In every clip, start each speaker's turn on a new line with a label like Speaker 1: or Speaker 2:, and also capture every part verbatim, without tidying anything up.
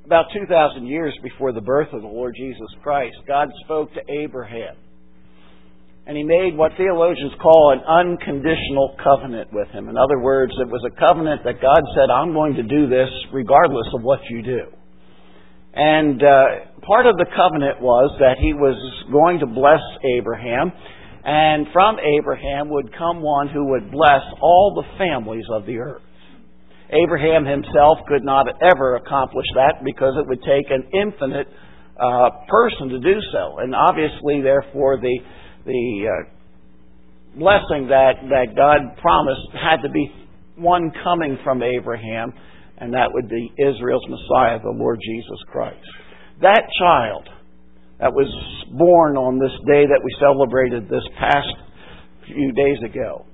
Speaker 1: About two thousand years before the birth of the Lord Jesus Christ, God spoke to Abraham. And He made what theologians call an unconditional covenant with him. In other words, it was a covenant that God said, I'm going to do this regardless of what you do. And uh, part of the covenant was that He was going to bless Abraham. And from Abraham would come one who would bless all the families of the earth. Abraham himself could not ever accomplish that because it would take an infinite uh, person to do so. And obviously, therefore, the The uh, blessing that, that God promised had to be one coming from Abraham, and that would be Israel's Messiah, the Lord Jesus Christ. That child that was born on this day that we celebrated this past few days ago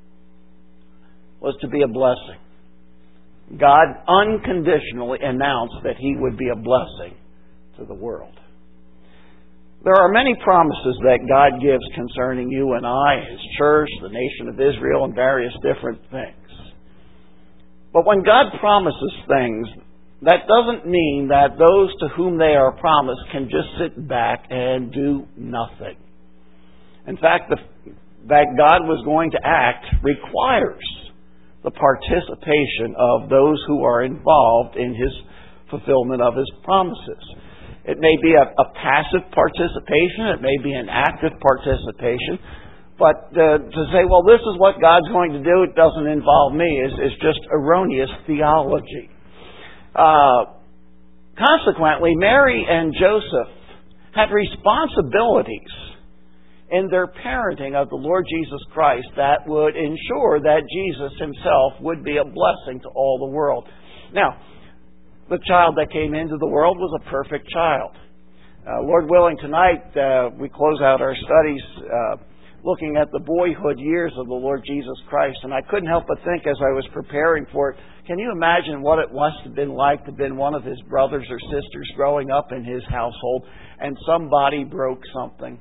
Speaker 1: was to be a blessing. God unconditionally announced that He would be a blessing to the world. There are many promises that God gives concerning you and I, His church, the nation of Israel, and various different things. But when God promises things, that doesn't mean that those to whom they are promised can just sit back and do nothing. In fact, the, that God was going to act requires the participation of those who are involved in His fulfillment of His promises. It may be a, a passive participation. It may be an active participation. But uh, to say, well, this is what God's going to do, it doesn't involve me, is, is just erroneous theology. Uh, consequently, Mary and Joseph had responsibilities in their parenting of the Lord Jesus Christ that would ensure that Jesus Himself would be a blessing to all the world. Now, the child that came into the world was a perfect child. Uh, Lord willing, tonight uh, we close out our studies uh, looking at the boyhood years of the Lord Jesus Christ. And I couldn't help but think as I was preparing for it, can you imagine what it must have been like to have been one of His brothers or sisters growing up in His household and somebody broke something?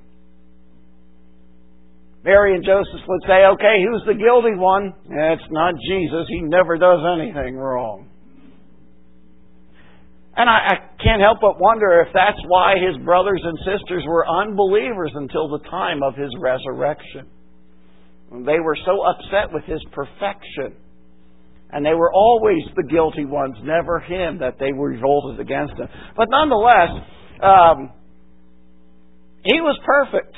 Speaker 1: Mary and Joseph would say, okay, who's the guilty one? It's not Jesus. He never does anything wrong. And I, I can't help but wonder if that's why His brothers and sisters were unbelievers until the time of His resurrection. They were so upset with His perfection. And they were always the guilty ones, never Him, that they were revolted against Him. But nonetheless, um, He was perfect.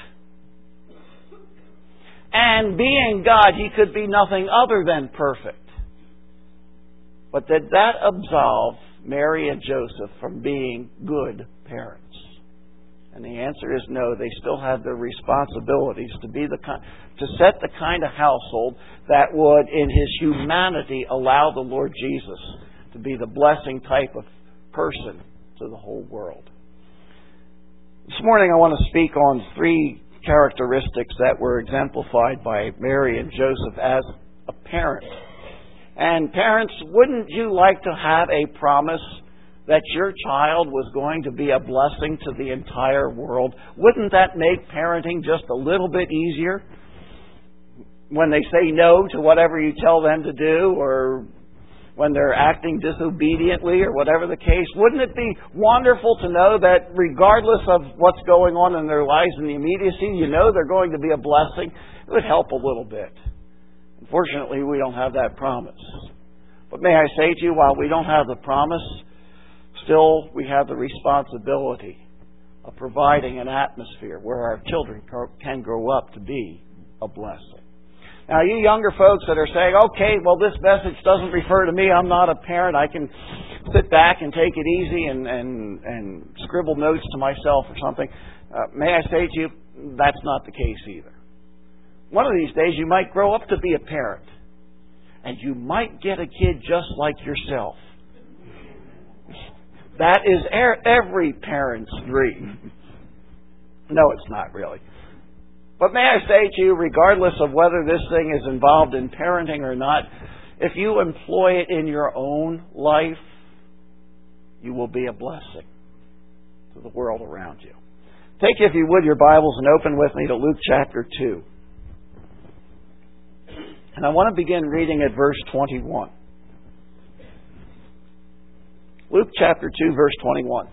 Speaker 1: And being God, He could be nothing other than perfect. But did that absolve Mary and Joseph from being good parents? And the answer is no. They still have their responsibilities to be the kind, to set the kind of household that would, in His humanity, allow the Lord Jesus to be the blessing type of person to the whole world. This morning I want to speak on three characteristics that were exemplified by Mary and Joseph as a parent. And parents, wouldn't you like to have a promise that your child was going to be a blessing to the entire world? Wouldn't that make parenting just a little bit easier? When they say no to whatever you tell them to do, or when they're acting disobediently, or whatever the case, wouldn't it be wonderful to know that regardless of what's going on in their lives in the immediacy, you know they're going to be a blessing? It would help a little bit. Unfortunately, we don't have that promise. But may I say to you, while we don't have the promise, still we have the responsibility of providing an atmosphere where our children can grow up to be a blessing. Now, you younger folks that are saying, okay, well, this message doesn't refer to me. I'm not a parent. I can sit back and take it easy and, and, and scribble notes to myself or something. Uh, may I say to you, that's not the case either. One of these days, you might grow up to be a parent. And you might get a kid just like yourself. That is every parent's dream. No, it's not really. But may I say to you, regardless of whether this thing is involved in parenting or not, if you employ it in your own life, you will be a blessing to the world around you. Take, if you would, your Bibles and open with me to Luke chapter two. And I want to begin reading at verse twenty-one. Luke chapter two, verse twenty-one.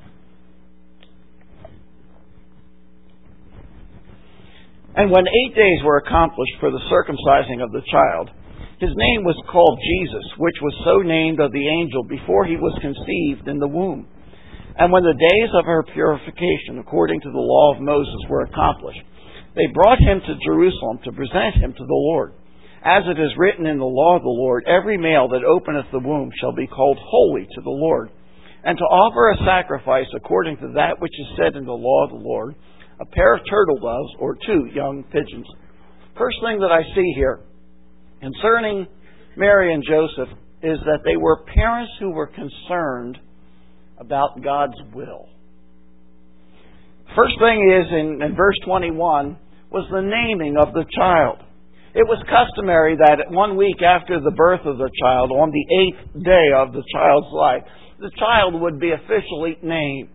Speaker 1: And when eight days were accomplished for the circumcising of the child, his name was called Jesus, which was so named of the angel before he was conceived in the womb. And when the days of her purification, according to the law of Moses, were accomplished, they brought him to Jerusalem to present him to the Lord. As it is written in the law of the Lord, every male that openeth the womb shall be called holy to the Lord. And to offer a sacrifice according to that which is said in the law of the Lord, a pair of turtle doves or two young pigeons. First thing that I see here concerning Mary and Joseph is that they were parents who were concerned about God's will. First thing is, in, in verse twenty-one, was the naming of the child. It was customary that one week after the birth of the child, on the eighth day of the child's life, the child would be officially named.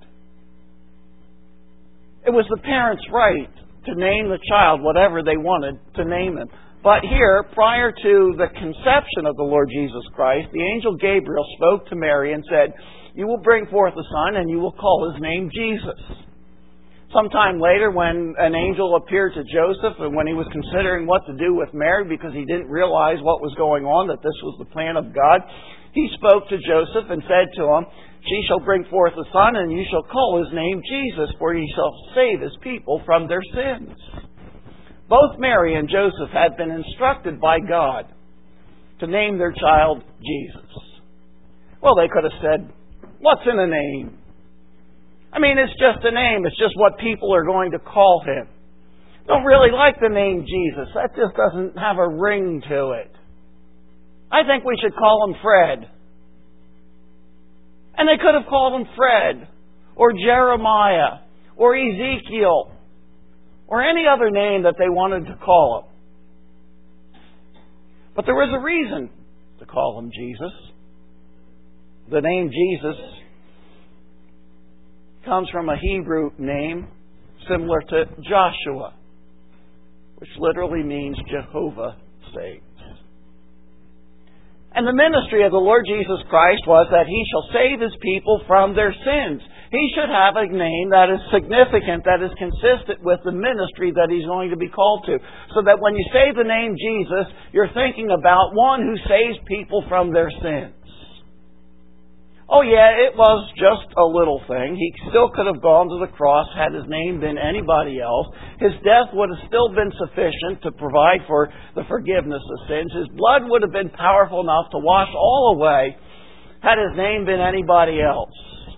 Speaker 1: It was the parents' right to name the child whatever they wanted to name him. But here, prior to the conception of the Lord Jesus Christ, the angel Gabriel spoke to Mary and said, "You will bring forth a son, and you will call his name Jesus." Sometime later, when an angel appeared to Joseph, and when he was considering what to do with Mary because he didn't realize what was going on, that this was the plan of God, he spoke to Joseph and said to him, "She shall bring forth a son, and you shall call his name Jesus, for he shall save his people from their sins." Both Mary and Joseph had been instructed by God to name their child Jesus. Well, they could have said, "What's in a name? I mean, it's just a name. It's just what people are going to call him. Don't really like the name Jesus. That just doesn't have a ring to it. I think we should call him Fred." And they could have called him Fred, or Jeremiah, or Ezekiel, or any other name that they wanted to call him. But there was a reason to call him Jesus. The name Jesus comes from a Hebrew name similar to Joshua, which literally means Jehovah saves. And the ministry of the Lord Jesus Christ was that he shall save his people from their sins. He should have a name that is significant, that is consistent with the ministry that he's going to be called to. So that when you say the name Jesus, you're thinking about one who saves people from their sins. Oh yeah, it was just a little thing. He still could have gone to the cross had his name been anybody else. His death would have still been sufficient to provide for the forgiveness of sins. His blood would have been powerful enough to wash all away had his name been anybody else.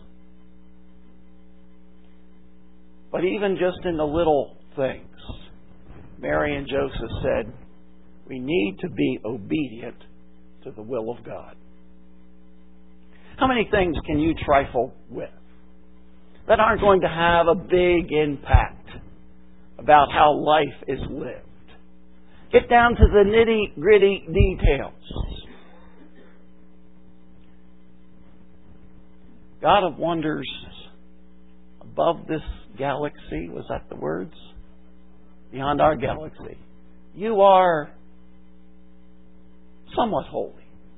Speaker 1: But even just in the little things, Mary and Joseph said, we need to be obedient to the will of God. How many things can you trifle with that aren't going to have a big impact about how life is lived? Get down to the nitty-gritty details. God of wonders, above this galaxy, was that the words? Beyond our galaxy. You are somewhat holy.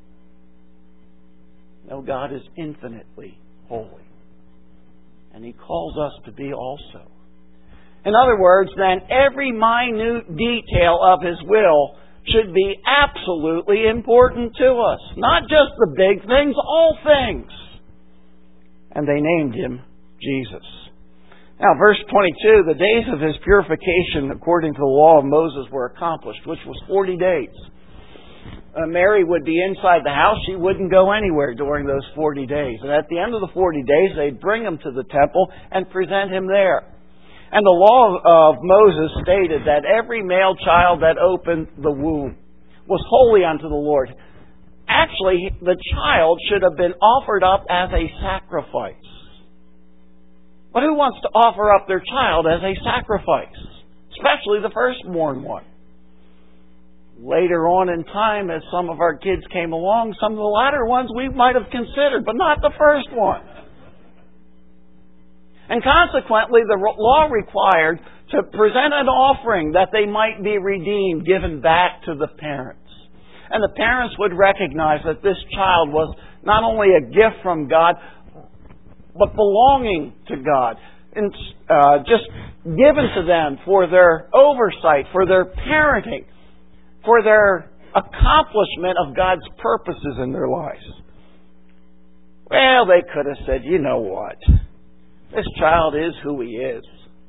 Speaker 1: No, God is infinitely holy. And he calls us to be also. In other words, then, every minute detail of his will should be absolutely important to us. Not just the big things, all things. And they named him Jesus. Now, verse twenty-two, the days of his purification according to the law of Moses were accomplished, which was forty days. Uh, Mary would be inside the house. She wouldn't go anywhere during those forty days. And at the end of the forty days, they'd bring him to the temple and present him there. And the law of Moses stated that every male child that opened the womb was holy unto the Lord. Actually, the child should have been offered up as a sacrifice. But who wants to offer up their child as a sacrifice? Especially the firstborn one. Later on in time, as some of our kids came along, some of the latter ones we might have considered, but not the first one. And consequently, the law required to present an offering that they might be redeemed, given back to the parents. And the parents would recognize that this child was not only a gift from God, but belonging to God. And uh, just given to them for their oversight, for their parenting, for their accomplishment of God's purposes in their lives. Well, they could have said, you know what? This child is who he is.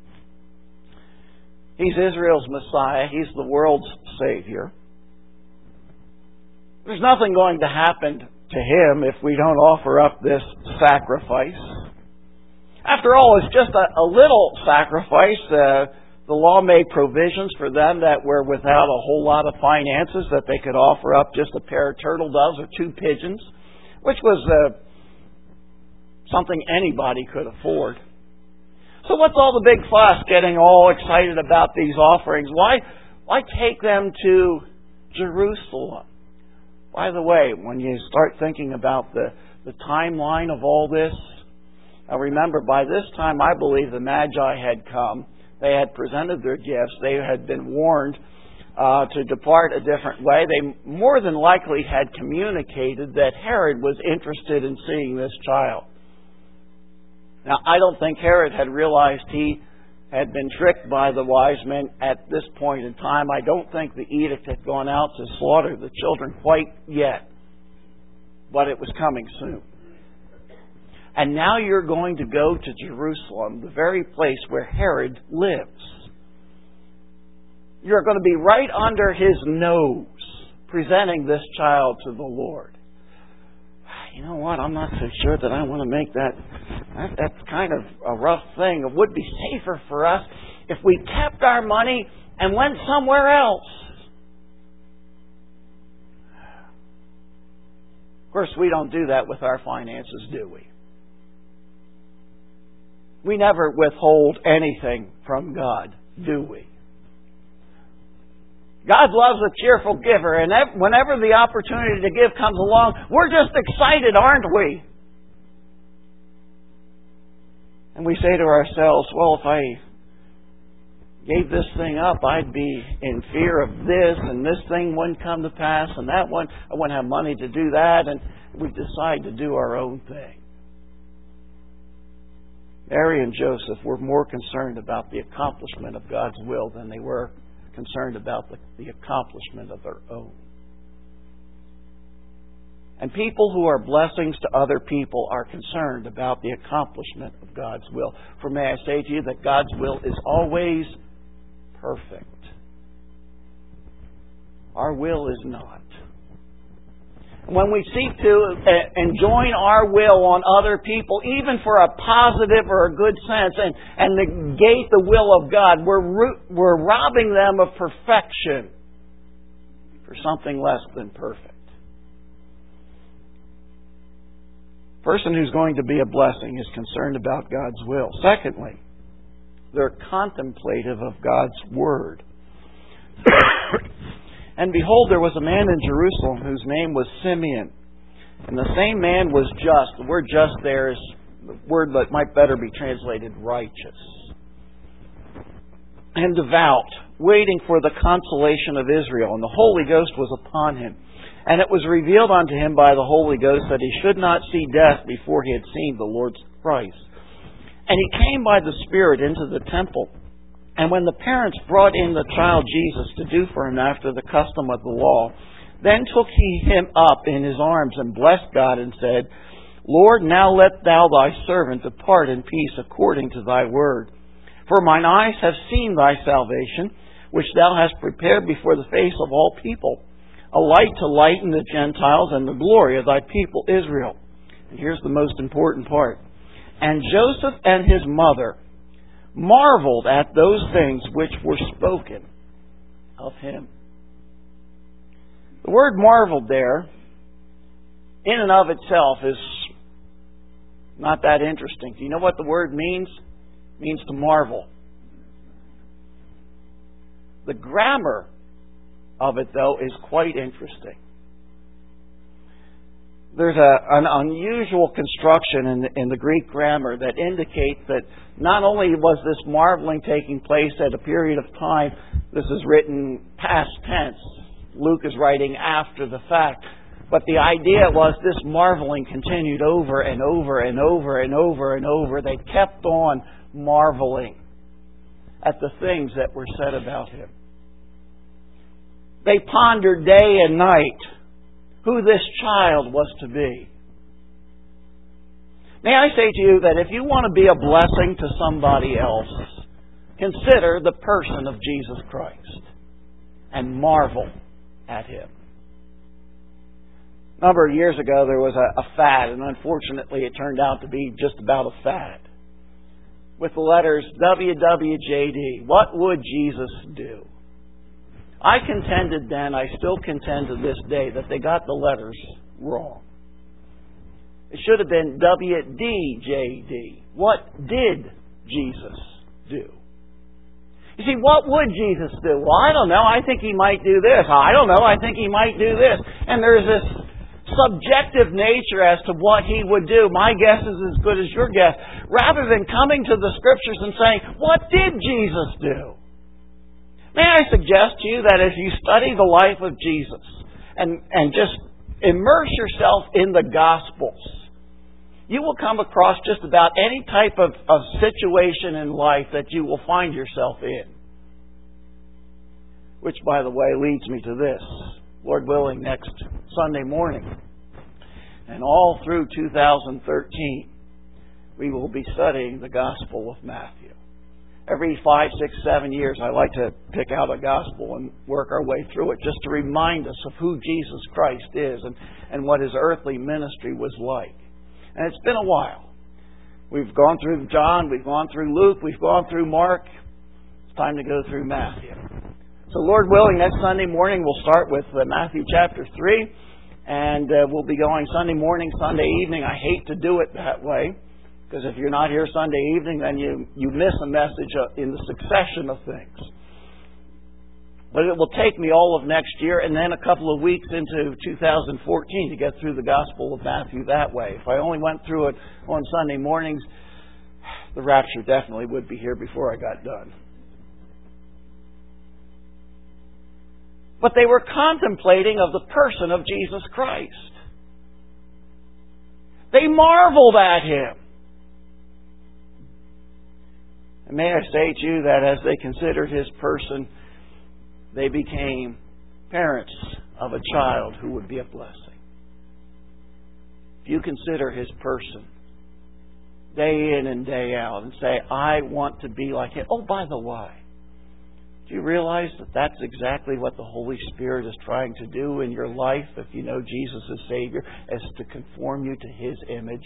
Speaker 1: He's Israel's Messiah. He's the world's Savior. There's nothing going to happen to him if we don't offer up this sacrifice. After all, it's just a, a little sacrifice. Uh, the law made provisions for them that were without a whole lot of finances, that they could offer up just a pair of turtle doves or two pigeons, which was uh, something anybody could afford. So what's all the big fuss, getting all excited about these offerings? Why, why take them to Jerusalem? By the way, when you start thinking about the, the timeline of all this, now remember, by this time, I believe the Magi had come. They had presented their gifts. They had been warned uh, to depart a different way. They more than likely had communicated that Herod was interested in seeing this child. Now, I don't think Herod had realized he had been tricked by the wise men at this point in time. I don't think the edict had gone out to slaughter the children quite yet. But it was coming soon. And now you're going to go to Jerusalem, the very place where Herod lives. You're going to be right under his nose, presenting this child to the Lord. You know what? I'm not so sure that I want to make that, that... That's kind of a rough thing. It would be safer for us if we kept our money and went somewhere else. Of course, we don't do that with our finances, do we? We never withhold anything from God, do we? God loves a cheerful giver, and whenever the opportunity to give comes along, we're just excited, aren't we? And we say to ourselves, well, if I gave this thing up, I'd be in fear of this, and this thing wouldn't come to pass, and that one, I wouldn't have money to do that, and we decide to do our own thing. Mary and Joseph were more concerned about the accomplishment of God's will than they were concerned about the, the accomplishment of their own. And people who are blessings to other people are concerned about the accomplishment of God's will. For may I say to you that God's will is always perfect. Our will is not. When we seek to enjoin our will on other people, even for a positive or a good sense, and, and negate the will of God, we're, we're robbing them of perfection for something less than perfect. A person who's going to be a blessing is concerned about God's will. Secondly, they're contemplative of God's Word. And behold, there was a man in Jerusalem whose name was Simeon. And the same man was just. The word just there is the word that might better be translated righteous. And devout, waiting for the consolation of Israel. And the Holy Ghost was upon him. And it was revealed unto him by the Holy Ghost that he should not see death before he had seen the Lord's Christ. And he came by the Spirit into the temple. And when the parents brought in the child Jesus to do for him after the custom of the law, then took he him up in his arms and blessed God and said, Lord, now let thou thy servant depart in peace according to thy word. For mine eyes have seen thy salvation, which thou hast prepared before the face of all people, a light to lighten the Gentiles and the glory of thy people Israel. And here's the most important part. And Joseph and his mother marveled at those things which were spoken of him. The word marveled there, in and of itself, is not that interesting. Do you know what the word means? It means to marvel. The grammar of it, though, is quite interesting. There's a, an unusual construction in the, in the Greek grammar that indicates that not only was this marveling taking place at a period of time, this is written past tense. Luke is writing after the fact. But the idea was this marveling continued over and over and over and over and over. They kept on marveling at the things that were said about Him. They pondered day and night who this child was to be. May I say to you that if you want to be a blessing to somebody else, consider the person of Jesus Christ and marvel at Him. A number of years ago there was a, a fad, and unfortunately it turned out to be just about a fad, with the letters W W J D. What would Jesus do? I contended then, I still contend to this day, that they got the letters wrong. It should have been W D J D. What did Jesus do? You see, what would Jesus do? Well, I don't know. I think He might do this. I don't know. I think He might do this. And there's this subjective nature as to what He would do. My guess is as good as your guess. Rather than coming to the Scriptures and saying, what did Jesus do? May I suggest to you that if you study the life of Jesus and, and just immerse yourself in the Gospels, you will come across just about any type of, of situation in life that you will find yourself in. Which, by the way, leads me to this. Lord willing, next Sunday morning, and all through two thousand thirteen, we will be studying the Gospel of Matthew. Every five, six, seven years, I like to pick out a Gospel and work our way through it just to remind us of who Jesus Christ is and, and what His earthly ministry was like. And it's been a while. We've gone through John, we've gone through Luke, we've gone through Mark. It's time to go through Matthew. So Lord willing, next Sunday morning we'll start with uh, Matthew chapter three, and uh, we'll be going Sunday morning, Sunday evening. I hate to do it that way, because if you're not here Sunday evening, then you, you miss a message in the succession of things. But it will take me all of next year and then a couple of weeks into two thousand fourteen to get through the Gospel of Matthew that way. If I only went through it on Sunday mornings, the rapture definitely would be here before I got done. But they were contemplating of the person of Jesus Christ. They marveled at Him. And may I say to you that as they considered His person, they became parents of a child who would be a blessing. If you consider His person day in and day out and say, I want to be like Him. Oh, by the way, do you realize that that's exactly what the Holy Spirit is trying to do in your life if you know Jesus as Savior, is to conform you to His image?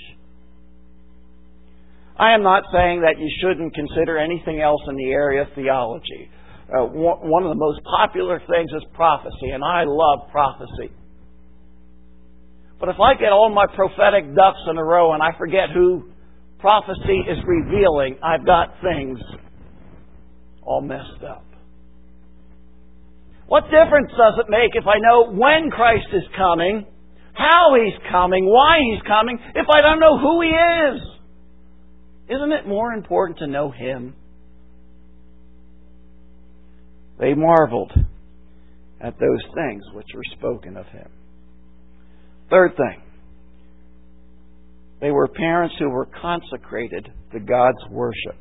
Speaker 1: I am not saying that you shouldn't consider anything else in the area of theology. Uh, one of the most popular things is prophecy, and I love prophecy. But if I get all my prophetic ducks in a row and I forget who prophecy is revealing, I've got things all messed up. What difference does it make if I know when Christ is coming, how He's coming, why He's coming, if I don't know who He is? Isn't it more important to know Him? They marveled at those things which were spoken of Him. Third thing, they were parents who were consecrated to God's worship.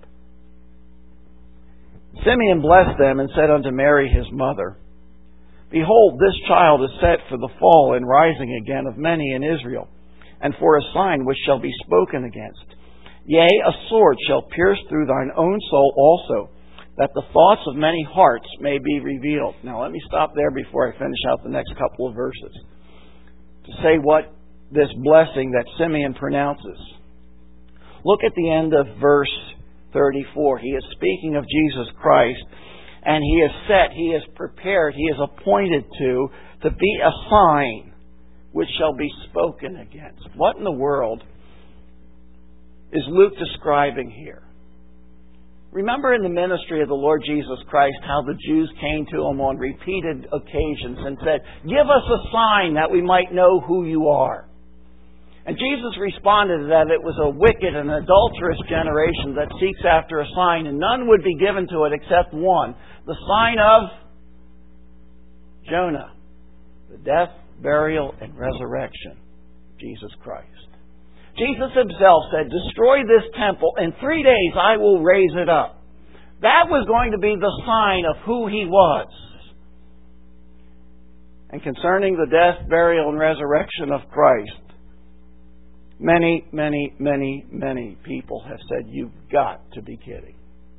Speaker 1: Simeon blessed them and said unto Mary his mother, Behold, this child is set for the fall and rising again of many in Israel, and for a sign which shall be spoken against. Yea, a sword shall pierce through thine own soul also, that the thoughts of many hearts may be revealed. Now let me stop there before I finish out the next couple of verses, to say what this blessing that Simeon pronounces. Look at the end of verse thirty-four. He is speaking of Jesus Christ, and He is set, He is prepared, He is appointed to, to be a sign which shall be spoken against. What in the world is Luke describing here? Remember in the ministry of the Lord Jesus Christ how the Jews came to Him on repeated occasions and said, Give us a sign that we might know who you are. And Jesus responded that it was a wicked and adulterous generation that seeks after a sign, and none would be given to it except one, the sign of Jonah, the death burial, and resurrection of Jesus Christ. Jesus himself said, destroy this temple, in three days I will raise it up. That was going to be the sign of who he was. And concerning the death, burial, and resurrection of Christ, many, many, many, many people have said, you've got to be kidding.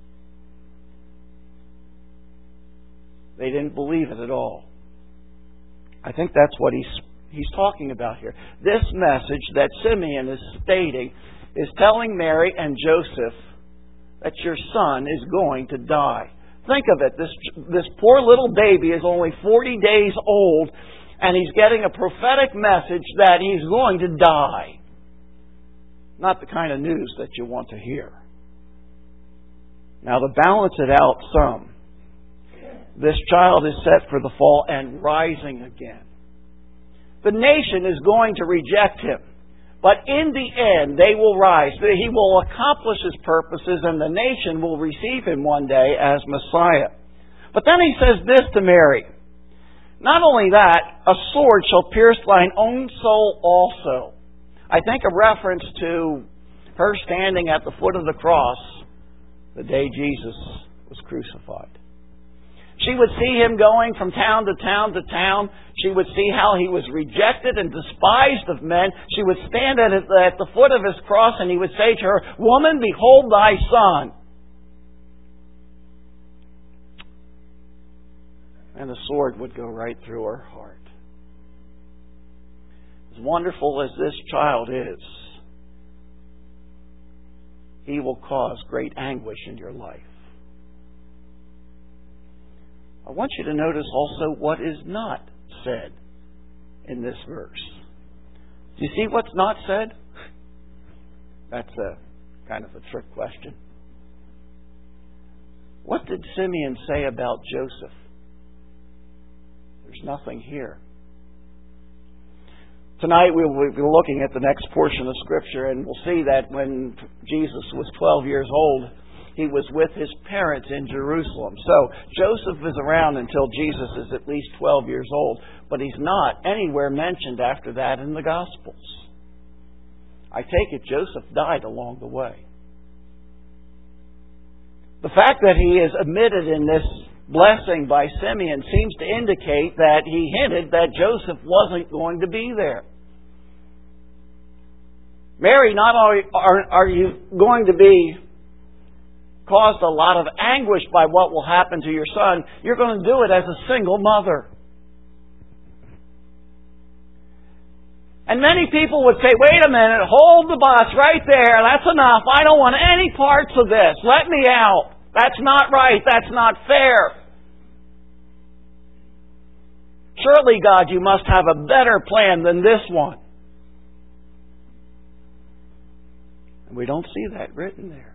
Speaker 1: They didn't believe it at all. I think that's what he's he's talking about here. This message that Simeon is stating is telling Mary and Joseph that your son is going to die. Think of it. This, this poor little baby is only forty days old, and he's getting a prophetic message that he's going to die. Not the kind of news that you want to hear. Now, to balance it out some, this child is set for the fall and rising again. The nation is going to reject him. But in the end, they will rise. He will accomplish his purposes, and the nation will receive him one day as Messiah. But then he says this to Mary. Not only that, a sword shall pierce thine own soul also. I think a reference to her standing at the foot of the cross the day Jesus was crucified. She would see him going from town to town to town. She would see how he was rejected and despised of men. She would stand at, his, at the foot of his cross, and he would say to her, Woman, behold thy son. And the sword would go right through her heart. As wonderful as this child is, he will cause great anguish in your life. I want you to notice also what is not said in this verse. Do you see what's not said? That's a kind of a trick question. What did Simeon say about Joseph? There's nothing here. Tonight we'll be looking at the next portion of Scripture, and we'll see that when Jesus was twelve years old, he was with his parents in Jerusalem. So Joseph is around until Jesus is at least twelve years old, but he's not anywhere mentioned after that in the Gospels. I take it Joseph died along the way. The fact that he is omitted in this blessing by Simeon seems to indicate that he hinted that Joseph wasn't going to be there. Mary, not only are, are you going to be caused a lot of anguish by what will happen to your son, you're going to do it as a single mother. And many people would say, wait a minute, hold the bus right there, that's enough, I don't want any parts of this, let me out. That's not right, that's not fair. Surely, God, you must have a better plan than this one. And we don't see that written there.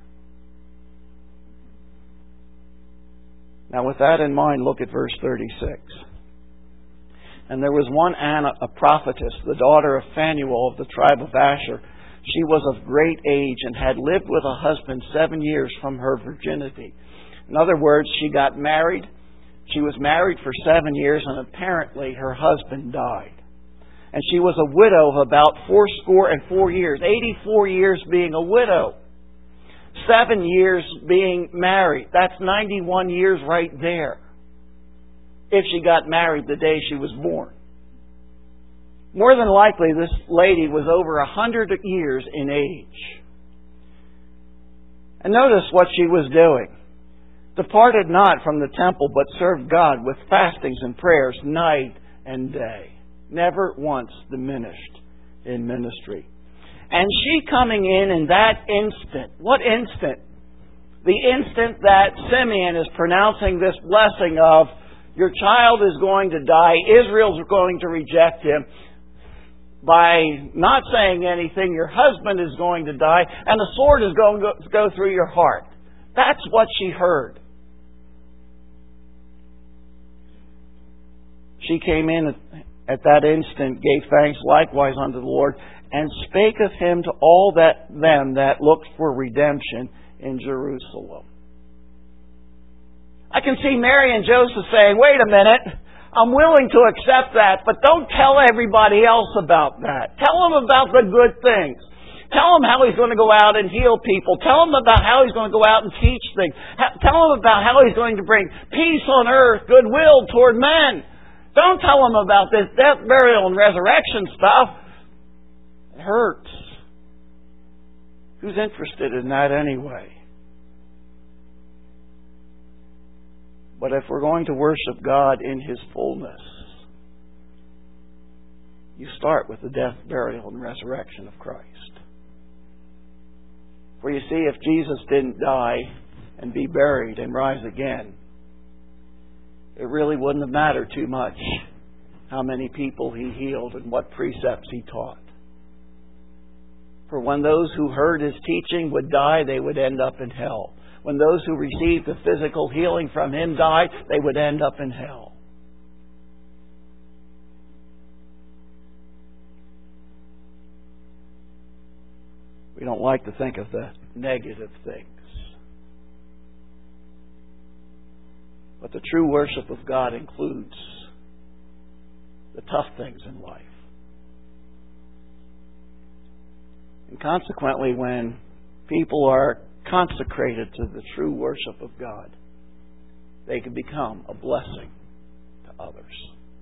Speaker 1: Now, with that in mind, look at verse thirty-six. And there was one Anna, a prophetess, the daughter of Phanuel of the tribe of Asher. She was of great age and had lived with a husband seven years from her virginity. In other words, she got married. She was married for seven years, and apparently her husband died. And she was a widow of about fourscore and four years, eighty-four years being a widow. Seven years being married. That's ninety-one years right there. If she got married the day she was born. More than likely, this lady was over a hundred years in age. And notice what she was doing. Departed not from the temple, but served God with fastings and prayers night and day. Never once diminished in ministry. And she coming in in that instant. What instant? The instant that Simeon is pronouncing this blessing of, your child is going to die, Israel's going to reject him. By not saying anything, your husband is going to die, and the sword is going to go through your heart. That's what she heard. She came in at that instant, gave thanks likewise unto the Lord, and spake of him to all that them that looked for redemption in Jerusalem. I can see Mary and Joseph saying, wait a minute, I'm willing to accept that, but don't tell everybody else about that. Tell them about the good things. Tell them how He's going to go out and heal people. Tell them about how He's going to go out and teach things. Tell them about how He's going to bring peace on earth, goodwill toward men. Don't tell them about this death, burial, and resurrection stuff. It hurts. Who's interested in that anyway? But if we're going to worship God in His fullness, you start with the death, burial, and resurrection of Christ. For you see, if Jesus didn't die and be buried and rise again, it really wouldn't have mattered too much how many people He healed and what precepts He taught. For when those who heard His teaching would die, they would end up in hell. When those who received the physical healing from Him died, they would end up in hell. We don't like to think of the negative things. But the true worship of God includes the tough things in life. And consequently, when people are consecrated to the true worship of God, they can become a blessing to others.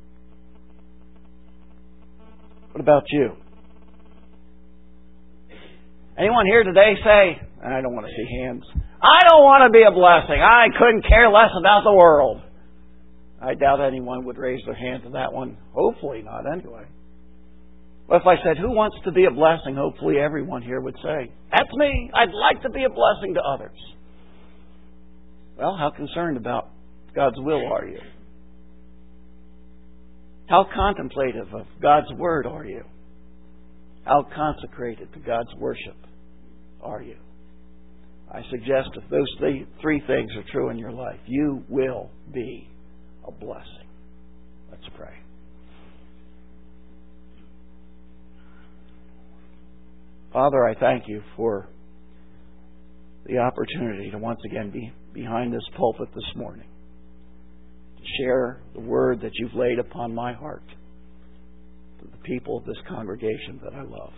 Speaker 1: What about you? Anyone here today say, I don't want to see hands, I don't want to be a blessing. I couldn't care less about the world. I doubt anyone would raise their hand to that one. Hopefully not, anyway. But if I said, who wants to be a blessing? Hopefully everyone here would say, that's me. I'd like to be a blessing to others. Well, how concerned about God's will are you? How contemplative of God's Word are you? How consecrated to God's worship are you? I suggest if those th- three things are true in your life, you will be a blessing. Let's pray. Father, I thank You for the opportunity to once again be behind this pulpit this morning, to share the Word that You've laid upon my heart to the people of this congregation that I love.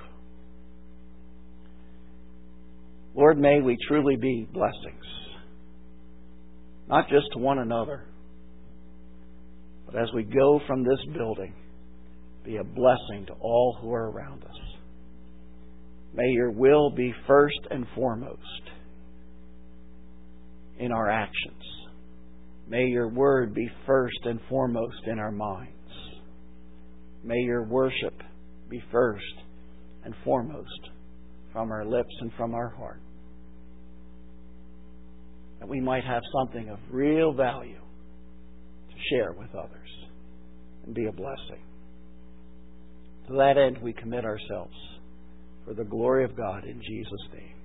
Speaker 1: Lord, may we truly be blessings, not just to one another, but as we go from this building, be a blessing to all who are around us. May Your will be first and foremost in our actions. May Your Word be first and foremost in our minds. May Your worship be first and foremost from our lips and from our heart. That we might have something of real value to share with others and be a blessing. To that end, we commit ourselves for the glory of God in Jesus' name.